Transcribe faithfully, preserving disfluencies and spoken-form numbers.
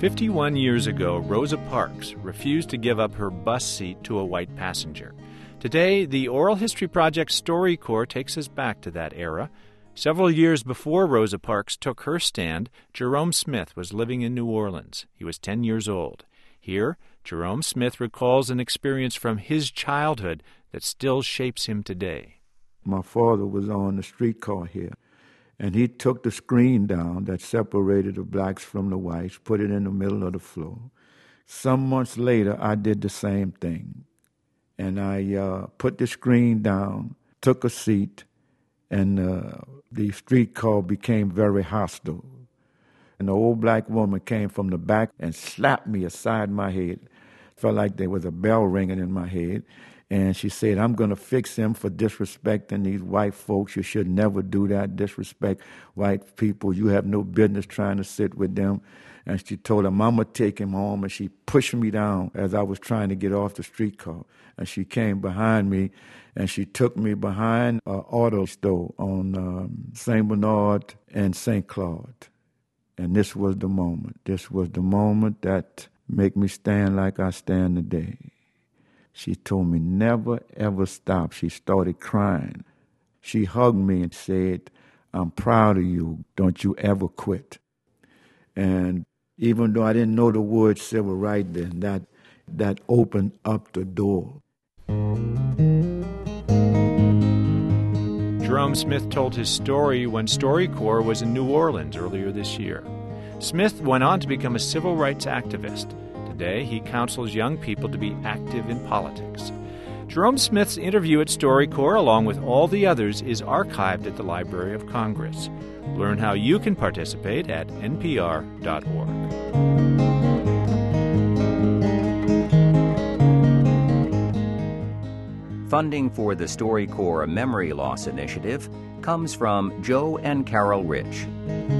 fifty-one years ago, Rosa Parks refused to give up her bus seat to a white passenger. Today, the Oral History Project StoryCorps takes us back to that era. Several years before Rosa Parks took her stand, Jerome Smith was living in New Orleans. He was ten years old. Here, Jerome Smith recalls an experience from his childhood that still shapes him today. My father was on the streetcar here, and he took the screen down that separated the blacks from the whites, put it in the middle of the floor. Some months later, I did the same thing. And I uh, put the screen down, took a seat, and uh, the streetcar became very hostile. And the old black woman came from the back and slapped me aside my head. Felt like there was a bell ringing in my head. And she said, I'm going to fix him for disrespecting these white folks. You should never do that, disrespect white people. You have no business trying to sit with them. And she told him, I'm going to take him home. And she pushed me down as I was trying to get off the streetcar. And she came behind me, and she took me behind an auto store on um, Saint Bernard and Saint Claude. And this was the moment. This was the moment that made me stand like I stand today. She told me, never, ever stop. She started crying. She hugged me and said, I'm proud of you. Don't you ever quit. And even though I didn't know the word civil rights then, that, that opened up the door. Jerome Smith told his story when StoryCorps was in New Orleans earlier this year. Smith went on to become a civil rights activist. Today, he counsels young people to be active in politics. Jerome Smith's interview at StoryCorps, along with all the others, is archived at the Library of Congress. Learn how you can participate at N P R dot org. Funding for the StoryCorps Memory Loss Initiative comes from Joe and Carol Rich.